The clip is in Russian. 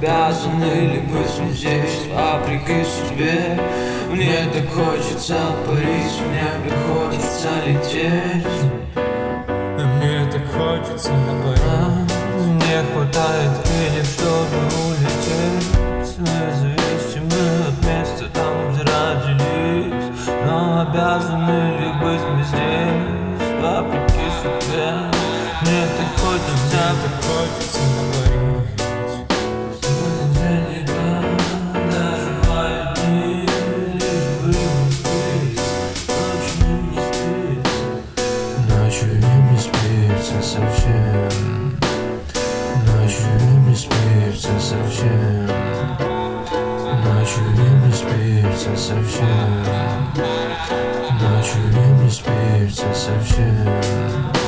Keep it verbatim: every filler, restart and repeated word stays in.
обязаны ли быть мы здесь, вопреки судьбе? Мне так хочется парить, мне приходится лететь. Мне так хочется парить. Не хватает крыльев, чтобы улететь. Мы зависимы от места, там где родились. Но обязаны ли быть мы здесь, вопреки судьбе? Мне так хочется, так хочется парить. Ночью им не спится совсем. Ночью им не спится совсем. Ночью им не спится совсем. Ночью им не спится совсем.